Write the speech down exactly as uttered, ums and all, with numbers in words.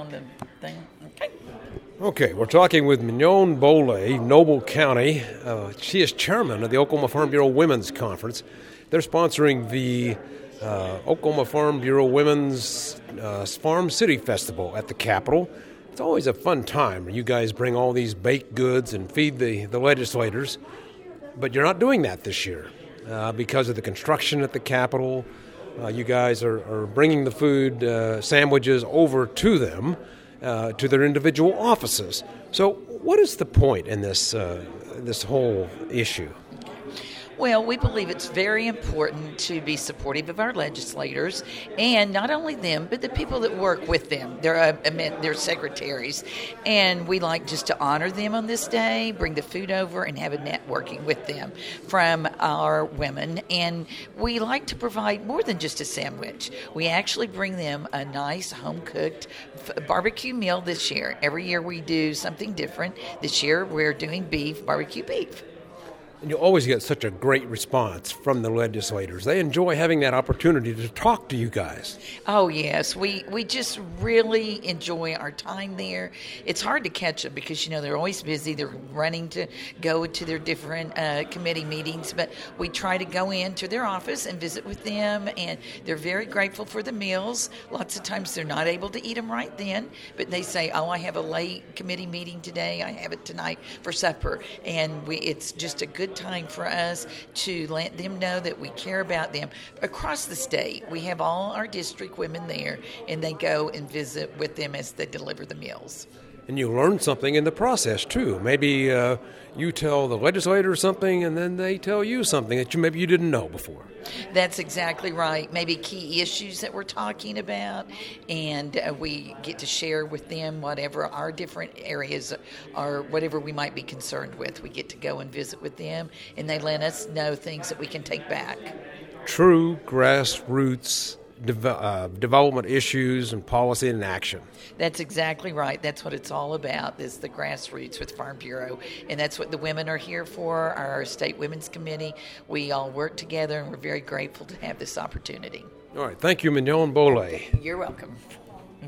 the thing. Okay. Okay, we're talking with Mignon Bole, Noble County. Uh, she is chairman of the Oklahoma Farm Bureau Women's Conference. They're sponsoring the uh, Oklahoma Farm Bureau Women's uh, Farm City Festival at the Capitol. It's always a fun time. You guys bring all these baked goods and feed the, the legislators, but you're not doing that this year uh, because of the construction at the Capitol. Uh, you guys are, are bringing the food uh, sandwiches over to them, uh, to their individual offices. So what is the point in this uh, this whole issue? Well, we believe it's very important to be supportive of our legislators, and not only them, but the people that work with them. They're, uh, I mean, they're secretaries, and we like just to honor them on this day, bring the food over, and have a networking with them from our women. And we like to provide more than just a sandwich. We actually bring them a nice home-cooked f- barbecue meal this year. Every year we do something different. This year we're doing beef, barbecue beef. And you always get such a great response from the legislators. They enjoy having that opportunity to talk to you guys. Oh, yes. We we just really enjoy our time there. It's hard to catch them because, you know, they're always busy. They're running to go to their different uh, committee meetings. But we try to go into their office and visit with them, and they're very grateful for the meals. Lots of times they're not able to eat them right then, but they say, oh, I have a late committee meeting today. I have it tonight for supper. And we it's just a good time for us to let them know that we care about them. Across the state, we have all our district women there, and they go and visit with them as they deliver the meals. And you learn something in the process, too. Maybe uh, you tell the legislator something, and then they tell you something that you maybe you didn't know before. That's exactly right. Maybe key issues that we're talking about, and uh, we get to share with them whatever our different areas are, whatever we might be concerned with. We get to go and visit with them, and they let us know things that we can take back. True grassroots de- uh, development issues and policy and action. That's exactly right. That's what it's all about, is the grassroots with Farm Bureau. And that's what the women are here for, our State Women's Committee. We all work together, and we're very grateful to have this opportunity. All right. Thank you, Mignon Bole. You're welcome.